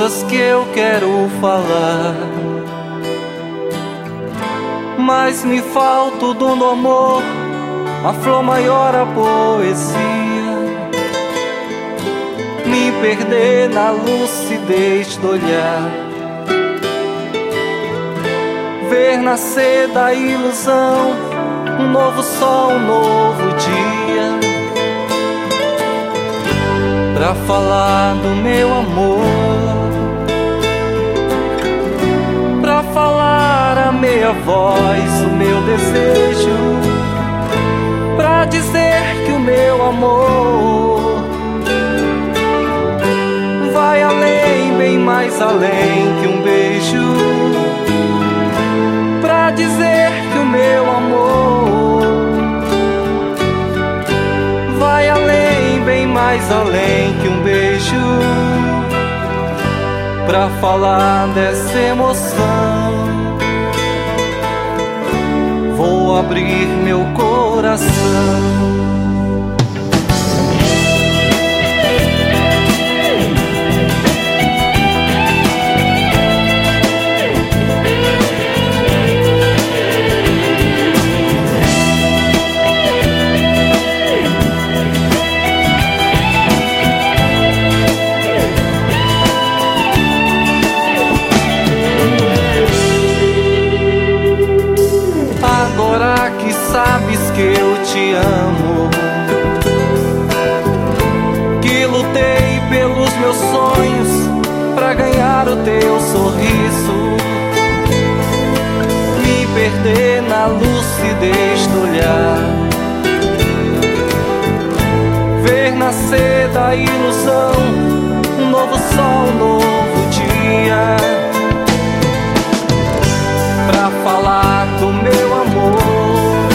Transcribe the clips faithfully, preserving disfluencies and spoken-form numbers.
coisas que eu quero falar, mas me falta o dom do amor, a flor maior, a poesia. Me perder na lucidez do olhar, ver nascer da ilusão um novo sol, um novo dia, pra falar do meu amor, pra falar a meia voz o meu desejo, pra dizer que o meu amor vai além, bem mais além que um beijo, pra dizer que o meu amor vai além, bem mais além que um beijo, pra falar dessa emoção. Vou abrir meu coração. Agora que sabes que eu te amo, que lutei pelos meus sonhos pra ganhar o teu sorriso, me perder na lucidez do olhar, ver nascer da ilusão um novo sol, um novo dia, pra falar do meu amor,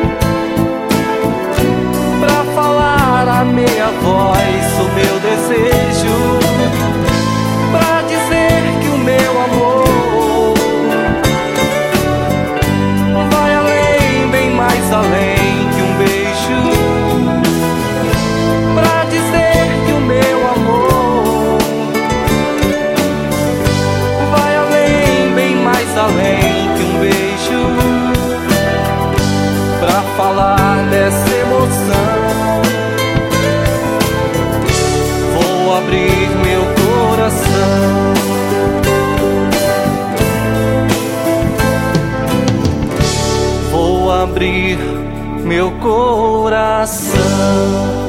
pra falar a meia voz o meu desejo, pra dizer que o meu amor vai além, bem mais além que um beijo, pra dizer que o meu amor vai além, bem mais além que um beijo, pra falar dessa emoção. Vou abrir meu coração. Vou abrir meu coração.